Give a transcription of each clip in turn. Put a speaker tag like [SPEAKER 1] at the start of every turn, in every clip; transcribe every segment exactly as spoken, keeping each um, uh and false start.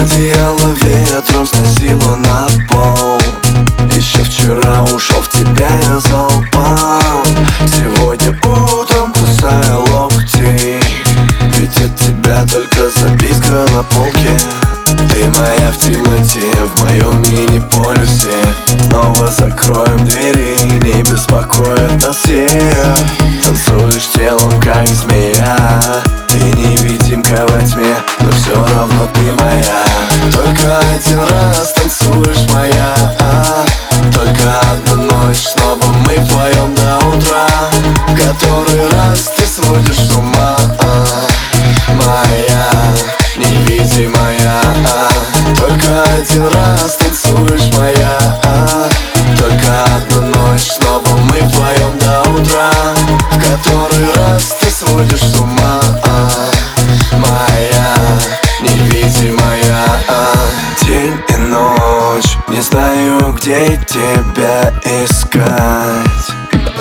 [SPEAKER 1] одеяло ветром сносило на пол. Еще вчера ушел в тебя я залпал. Сегодня утром кусаю локти, ведь от тебя только записка на полке. Ты моя в темноте, в моем мини-полюсе. Снова закроем двери, не беспокоит нас всех. Танцуешь телом, как змея. Ты невидимка во тьме, но все равно ты моя. Только один раз танцуешь моя, а? Только одну ночь, снова мы вдвоем до утра. Который раз ты сводишь с ума, а? Моя, невидимая, а? Только один раз танцуешь моя, а? Только одну ночь, снова мы вдвоем до утра. Который раз ты сводишь с ума, а? Моя, невидимая, а? День и ночь, не знаю, где тебя искать.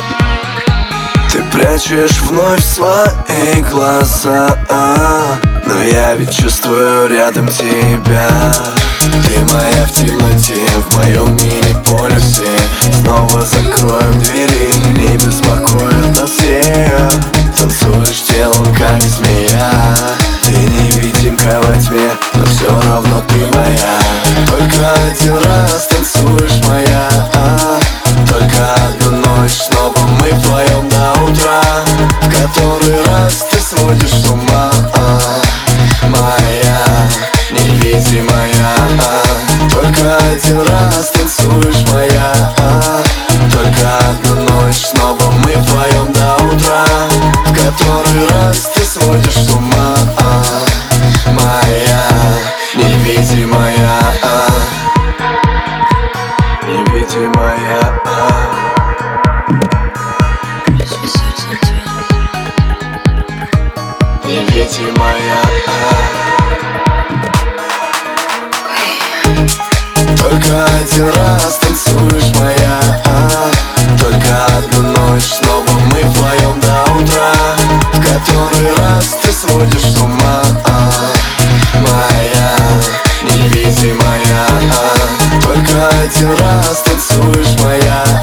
[SPEAKER 1] Ты прячешь вновь свои глаза, но я ведь чувствую рядом тебя. Ты моя в темноте, в моем мини-полюсе. Снова закроем двери, не беспокоит нас всех. Танцуешь телом, как змея. Ты невидимка во тьме, но все равно ты моя. Только один раз танцуешь моя, а? Только одну ночь, снова мы вдвоем до утра. Который раз ты сводишь с ума, а? Моя, невидимая, а? Только один раз танцуешь моя, а? Только одну ночь, снова мы вдвоем до утра. Который раз ты сводишь с ума, а? Моя, невидимая, а? Невидимая, а? Невидимая, а? Только один раз танцуешь моя, а? Только одну ночь, снова мы вдвоем до утра. В который раз ты сводишь с ума, а? Моя, невидимая, а? Только один раз танцуешь моя,